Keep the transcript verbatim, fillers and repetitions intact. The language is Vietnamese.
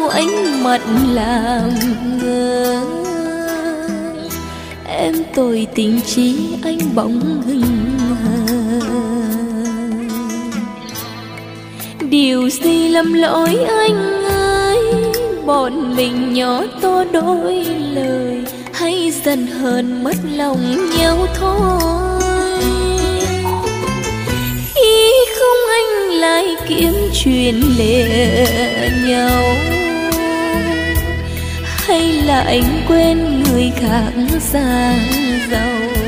sao ánh mắt làm ngơ. Em tôi tình trí anh bỗng hình hờ. Điều gì lầm lỗi anh ơi, bọn mình nhỏ to đôi lời, hay dần hờn mất lòng nhau thôi. Khi không anh lại kiếm chuyện lệ nhau, hay là anh quên người khác xa giàu.